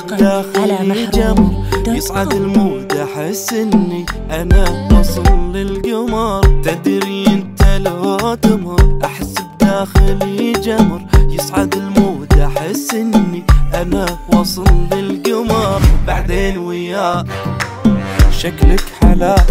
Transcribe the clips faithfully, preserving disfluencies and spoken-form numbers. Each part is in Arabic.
داخلي جمر يصعد المود احس اني انا وصل للقمر. تدري انت لو تمر احس بداخلي جمر يصعد المود احس اني انا وصل للقمر. بعدين وياك شكلك حلاك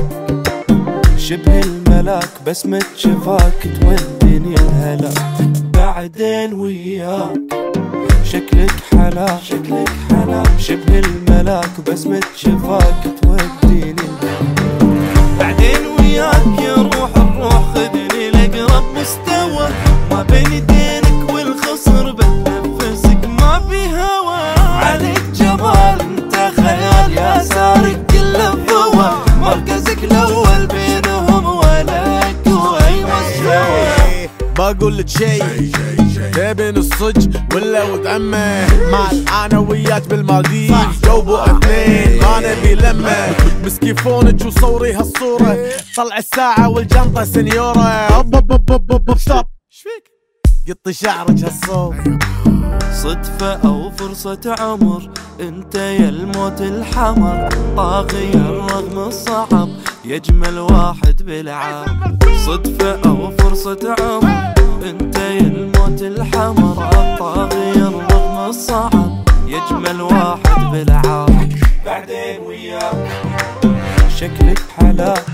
شبه الملاك بسمة شفاك توديني الهلاك. بعدين وياك شكلك حلاك شكلك حلاك شبه الملاك بسمة شفاك توديني الهلاك. بعدين وياك يا روح الروح خذني لأقرب مستوى ما بين يدينك والخصر بتنفسك ما في هوى. عليك جمال انت خيال يا سارق كل الضوى مركزك الاول بينهم ولك واي مستوى. بقول لك شي بين الصج ولا وتعمه مع العنويات بالمالديف جوبوا اثنين ما نبي لمه. مسكي فونج وصوري هالصوره طلع الساعه والجنطه سنيوره. هوب هوب هوب هوب ستوب شفيك قطي شعرك هالصوت. صدفة أو فرصة عمر انت يا الموت الحمر طاغي الرغم الصعب يجمل واحد بالعام. صدفة أو فرصة عمر انت يا الموت الحمر طاغي الرغم الصعب يجمل واحد بالعام. بعدين وياك شكلك حلاك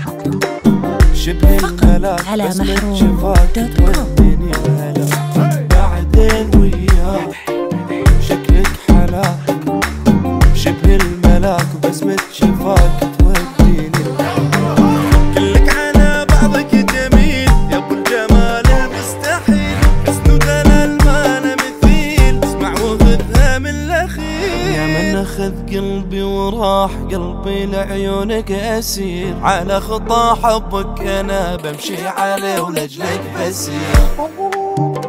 شبه الملاك بسمة شفاك توديني الهلاك. بعدين وياك شكلك حلاك شبه الملاك بسمة شفاك توديني الهلاك. كلك على بعضك جميل يا ابو الجمال المستحيل حسن ودلال ما له مثيل اسمع وخذها من الاخير. يا من اخذ قلبي وراح قلبي لعيونك اسير على خطى حبك انا بمشي عليه ولجلك بسير.